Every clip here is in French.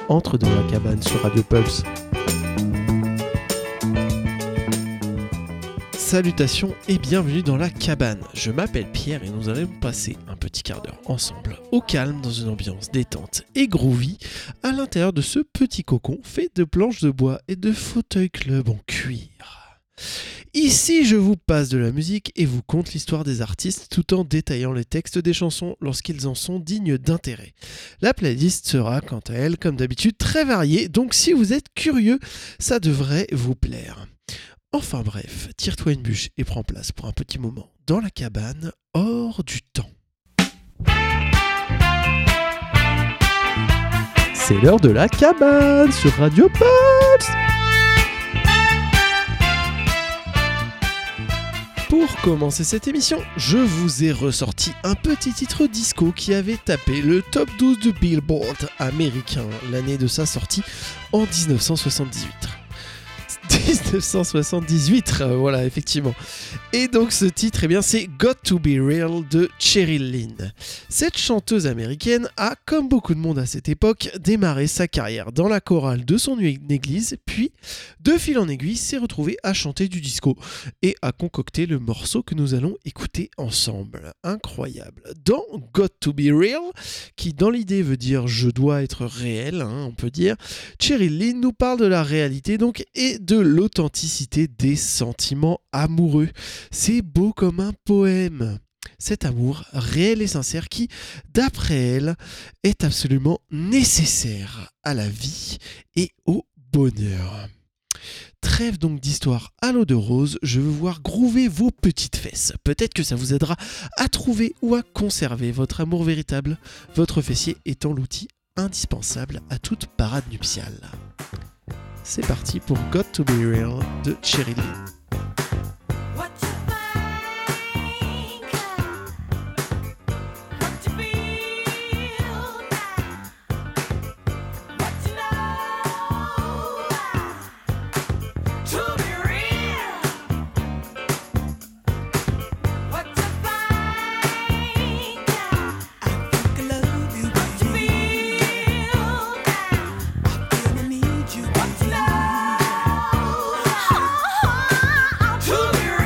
entre dans la cabane sur Radio Pulse. Salutations et bienvenue dans la cabane. Je m'appelle Pierre et nous allons passer un petit quart d'heure ensemble, au calme, dans une ambiance détente et groovy, à l'intérieur de ce petit cocon fait de planches de bois et de fauteuils club en cuir. Ici, je vous passe de la musique et vous conte l'histoire des artistes tout en détaillant les textes des chansons lorsqu'ils en sont dignes d'intérêt. La playlist sera, quant à elle, comme d'habitude, très variée, donc si vous êtes curieux, ça devrait vous plaire. Enfin bref, tire-toi une bûche et prends place pour un petit moment dans la cabane, hors du temps. C'est l'heure de la cabane sur Radio Pulse. Pour commencer cette émission, je vous ai ressorti un petit titre disco qui avait tapé le top 12 du Billboard américain l'année de sa sortie en 1978. 1978, voilà, effectivement. Et donc ce titre, eh bien, c'est Got to Be Real de Cheryl Lynn. Cette chanteuse américaine a, comme beaucoup de monde à cette époque, démarré sa carrière dans la chorale de son église, puis, de fil en aiguille, s'est retrouvée à chanter du disco et à concocter le morceau que nous allons écouter ensemble. Incroyable. Dans Got to Be Real, qui dans l'idée veut dire je dois être réel, on peut dire, Cheryl Lynn nous parle de la réalité donc et de l'authenticité des sentiments amoureux. C'est beau comme un poème. Cet amour réel et sincère qui, d'après elle, est absolument nécessaire à la vie et au bonheur. Trêve donc d'histoire à l'eau de rose, je veux voir groover vos petites fesses. Peut-être que ça vous aidera à trouver ou à conserver votre amour véritable, votre fessier étant l'outil indispensable à toute parade nuptiale. C'est parti pour Got to Be Real de Cheryl Lynn. To be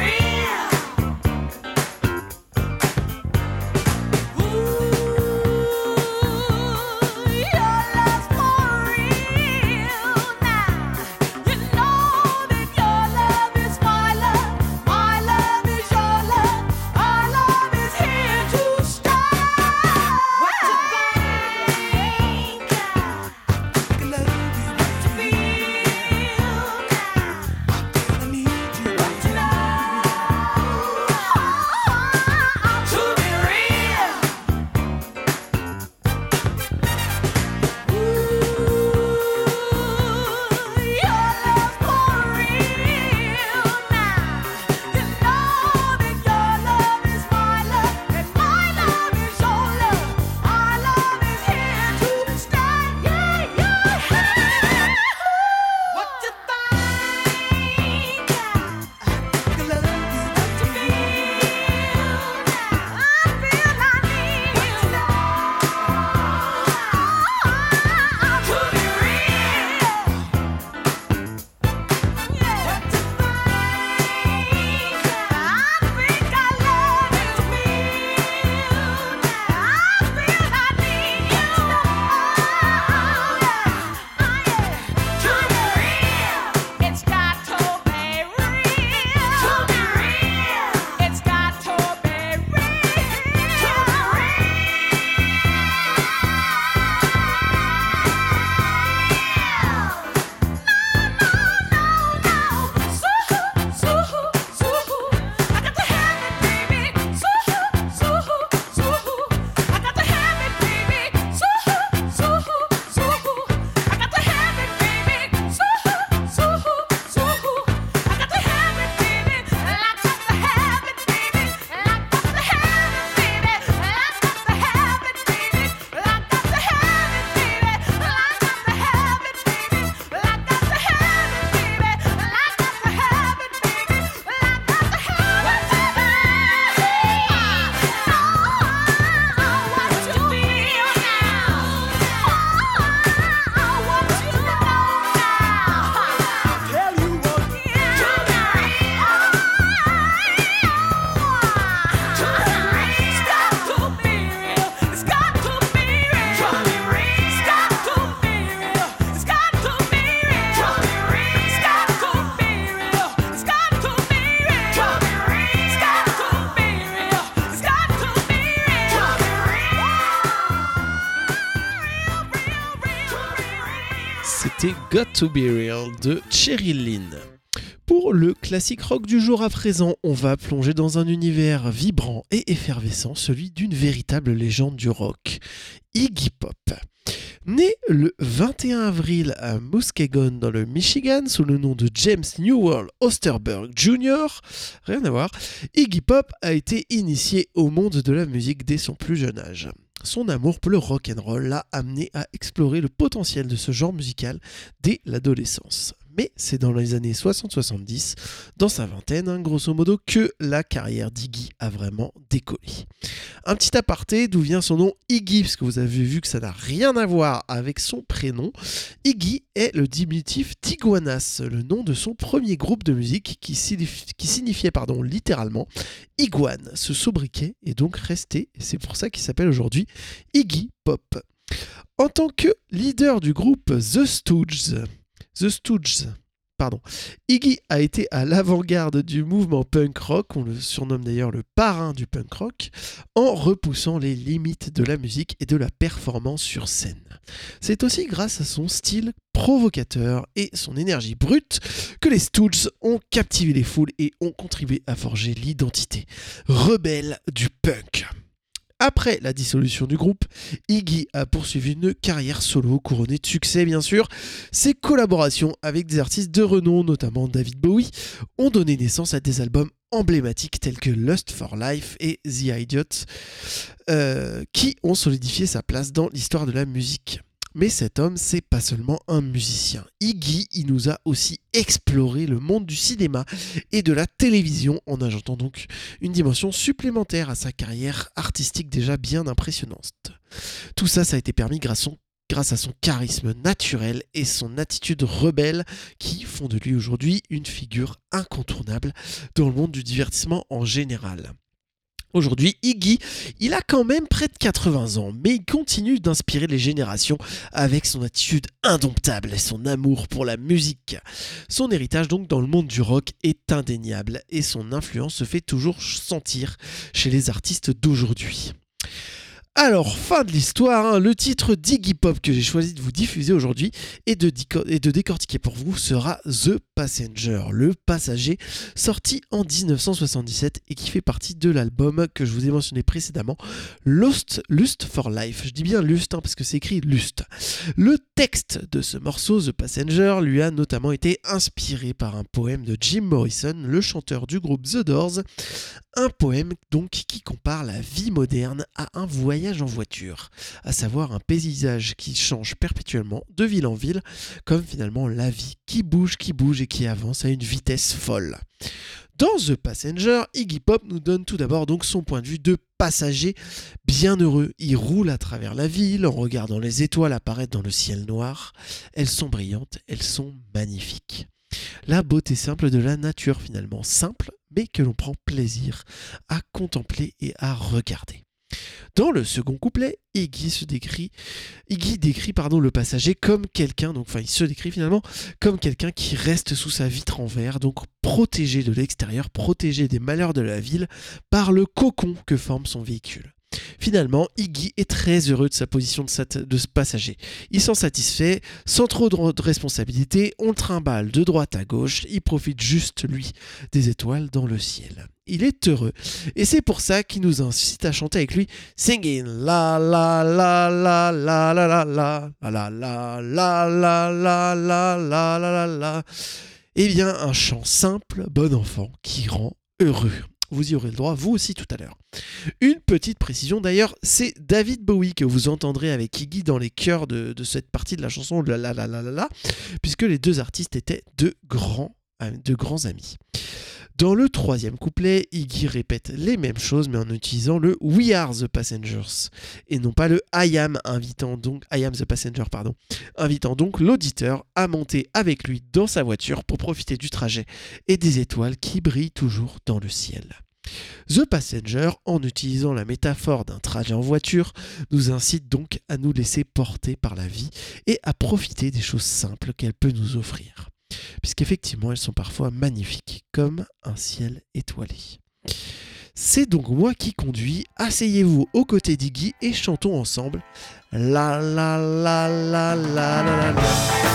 c'était Got to Be Real de Cheryl Lynn. Pour le classique rock du jour à présent, on va plonger dans un univers vibrant et effervescent, celui d'une véritable légende du rock, Iggy Pop. Né le 21 avril à Muskegon dans le Michigan sous le nom de James Newell Osterberg Jr., rien à voir, Iggy Pop a été initié au monde de la musique dès son plus jeune âge. Son amour pour le rock'n'roll l'a amené à explorer le potentiel de ce genre musical dès l'adolescence. Mais c'est dans les années 60-70, dans sa vingtaine, grosso modo, que la carrière d'Iggy a vraiment décollé. Un petit aparté d'où vient son nom Iggy, parce que vous avez vu que ça n'a rien à voir avec son prénom. Iggy est le diminutif d'Iguanas, le nom de son premier groupe de musique qui signifiait littéralement iguane. Ce sobriquet est donc resté, et c'est pour ça qu'il s'appelle aujourd'hui Iggy Pop. En tant que leader du groupe The Stooges, Iggy a été à l'avant-garde du mouvement punk rock, on le surnomme d'ailleurs le parrain du punk rock, en repoussant les limites de la musique et de la performance sur scène. C'est aussi grâce à son style provocateur et son énergie brute que les Stooges ont captivé les foules et ont contribué à forger l'identité rebelle du punk. Après la dissolution du groupe, Iggy a poursuivi une carrière solo couronnée de succès bien sûr. Ses collaborations avec des artistes de renom, notamment David Bowie, ont donné naissance à des albums emblématiques tels que Lust for Life et The Idiot, qui ont solidifié sa place dans l'histoire de la musique. Mais cet homme, c'est pas seulement un musicien. Iggy, il nous a aussi exploré le monde du cinéma et de la télévision en ajoutant donc une dimension supplémentaire à sa carrière artistique déjà bien impressionnante. Tout ça, ça a été permis grâce à son charisme naturel et son attitude rebelle qui font de lui aujourd'hui une figure incontournable dans le monde du divertissement en général. Aujourd'hui, Iggy, il a quand même près de 80 ans, mais il continue d'inspirer les générations avec son attitude indomptable et son amour pour la musique. Son héritage donc dans le monde du rock est indéniable et son influence se fait toujours sentir chez les artistes d'aujourd'hui. Alors, fin de l'histoire, le titre d'Iggy Pop que j'ai choisi de vous diffuser aujourd'hui et de décortiquer pour vous sera The Passenger, le passager, sorti en 1977 et qui fait partie de l'album que je vous ai mentionné précédemment, Lust for Life. Je dis bien Lust parce que c'est écrit Lust. Le texte de ce morceau, The Passenger, lui a notamment été inspiré par un poème de Jim Morrison, le chanteur du groupe The Doors. Un poème donc qui compare la vie moderne à un voyage en voiture, à savoir un paysage qui change perpétuellement de ville en ville, comme finalement la vie qui bouge et qui avance à une vitesse folle. Dans The Passenger, Iggy Pop nous donne tout d'abord donc son point de vue de passager bienheureux. Il roule à travers la ville en regardant les étoiles apparaître dans le ciel noir. Elles sont brillantes, elles sont magnifiques. La beauté simple de la nature finalement, simple mais que l'on prend plaisir à contempler et à regarder. Dans le second couplet, Iggy décrit le passager comme quelqu'un, il se décrit finalement comme quelqu'un qui reste sous sa vitre en verre, donc protégé de l'extérieur, protégé des malheurs de la ville par le cocon que forme son véhicule. Finalement, Iggy est très heureux de sa position de ce passager. Il s'en satisfait sans trop de responsabilité, on le trimballe de droite à gauche, il profite juste, lui, des étoiles dans le ciel. Il est heureux, et c'est pour ça qu'il nous incite à chanter avec lui Singing la la la la la la la la la la la la la la la la la la. Eh bien, un chant simple, bon enfant, qui rend heureux. Vous y aurez le droit, vous aussi tout à l'heure. Une petite précision d'ailleurs, c'est David Bowie que vous entendrez avec Iggy dans les chœurs de cette partie de la chanson la la la la la la, puisque les deux artistes étaient de grands amis. Dans le troisième couplet, Iggy répète les mêmes choses mais en utilisant le We are the passengers et non pas le I am the passenger, invitant donc l'auditeur à monter avec lui dans sa voiture pour profiter du trajet et des étoiles qui brillent toujours dans le ciel. The Passenger, en utilisant la métaphore d'un trajet en voiture, nous incite donc à nous laisser porter par la vie et à profiter des choses simples qu'elle peut nous offrir. Puisqu'effectivement elles sont parfois magnifiques, comme un ciel étoilé. C'est donc moi qui conduis, asseyez-vous aux côtés d'Iggy et chantons ensemble. La la la la la la la la.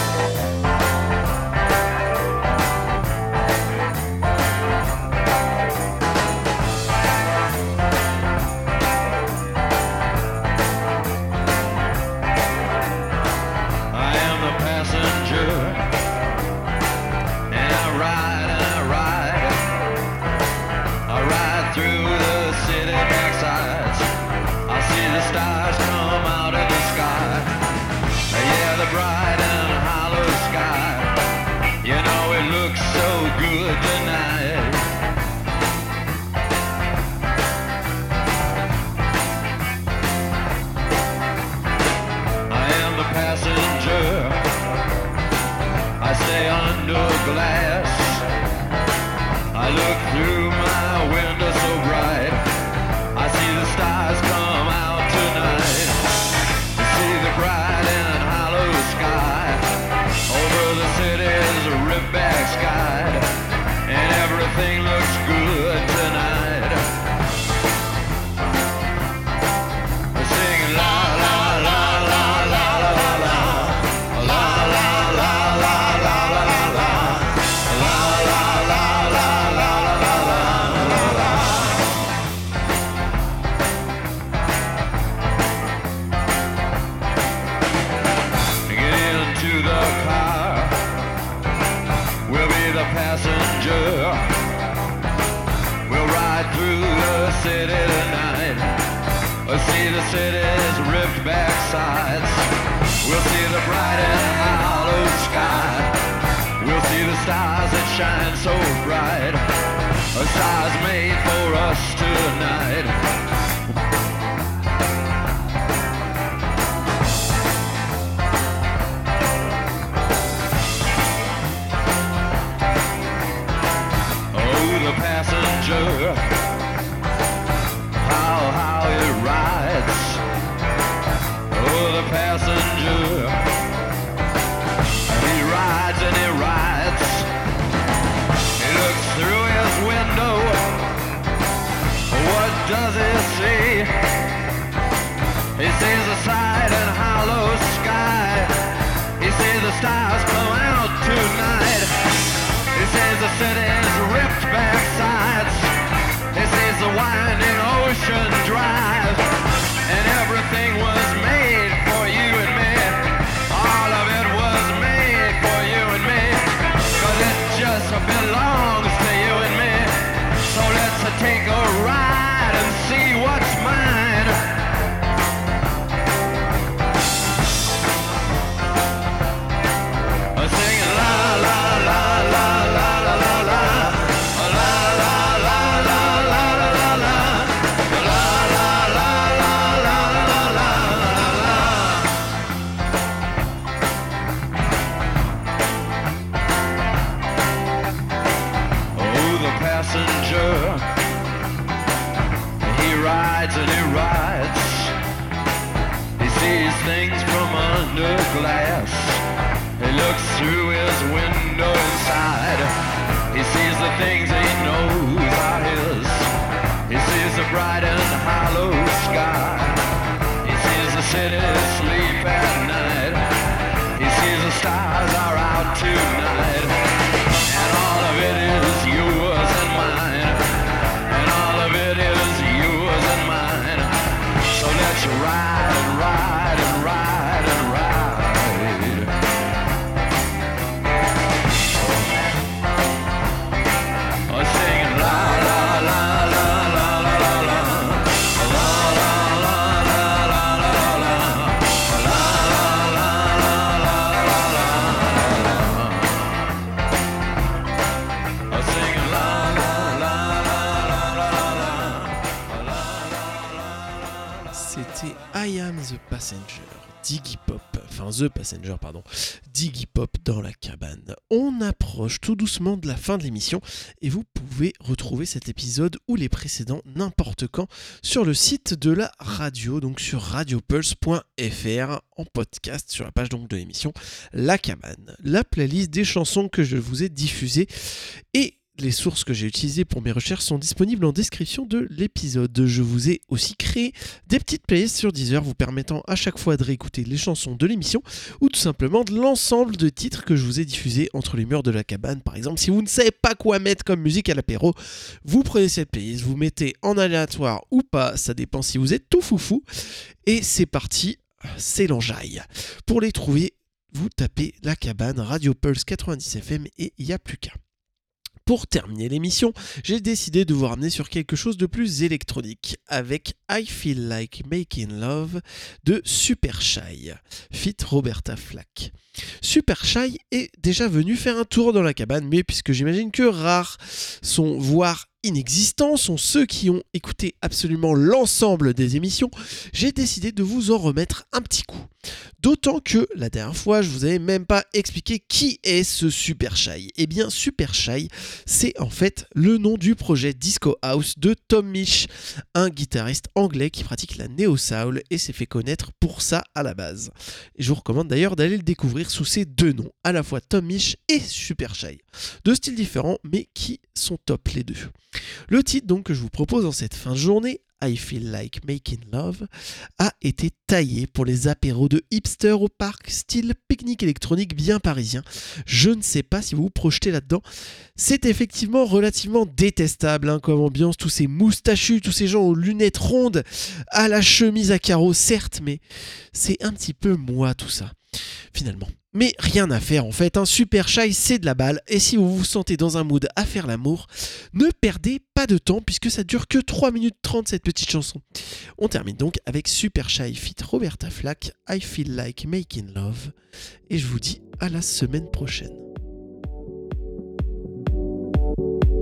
D'Iggy Pop dans la cabane. On approche tout doucement de la fin de l'émission et vous pouvez retrouver cet épisode ou les précédents n'importe quand sur le site de la radio, donc sur radiopulse.fr en podcast sur la page donc de l'émission La Cabane. La playlist des chansons que je vous ai diffusées est les sources que j'ai utilisées pour mes recherches sont disponibles en description de l'épisode. Je vous ai aussi créé des petites playlists sur Deezer vous permettant à chaque fois de réécouter les chansons de l'émission ou tout simplement de l'ensemble de titres que je vous ai diffusés entre les murs de la cabane. Par exemple, si vous ne savez pas quoi mettre comme musique à l'apéro, vous prenez cette playlist, vous mettez en aléatoire ou pas, ça dépend si vous êtes tout foufou, et c'est parti, c'est l'enjaille. Pour les trouver, vous tapez la cabane Radio Pulse 90 FM et il n'y a plus qu'un. Pour terminer l'émission, j'ai décidé de vous ramener sur quelque chose de plus électronique avec I Feel Like Making Love de Super Shy, feat Roberta Flack. Super Shy est déjà venu faire un tour dans la cabane, mais puisque j'imagine que rares sont, voire inexistants, sont ceux qui ont écouté absolument l'ensemble des émissions, j'ai décidé de vous en remettre un petit coup. D'autant que la dernière fois, je vous avais même pas expliqué qui est ce Super Shy. Eh bien, Super Shy, c'est en fait le nom du projet Disco House de Tom Misch, un guitariste anglais qui pratique la neo-soul et s'est fait connaître pour ça à la base. Et je vous recommande d'ailleurs d'aller le découvrir sous ces deux noms, à la fois Tom Misch et Super Shy. Deux styles différents, mais qui sont top les deux. Le titre donc que je vous propose en cette fin de journée, I Feel Like Making Love, a été taillé pour les apéros de hipster au parc, style pique-nique électronique bien parisien. Je ne sais pas si vous vous projetez là-dedans. C'est effectivement relativement détestable comme ambiance, tous ces moustachus, tous ces gens aux lunettes rondes, à la chemise à carreaux, certes, mais c'est un petit peu moi tout ça, finalement. Mais rien à faire en fait, Super Shy c'est de la balle, et si vous vous sentez dans un mood à faire l'amour, ne perdez pas de temps puisque ça dure que 3 minutes 30 cette petite chanson. On termine donc avec Super Shy feat Roberta Flack, I Feel Like Making Love, et je vous dis à la semaine prochaine.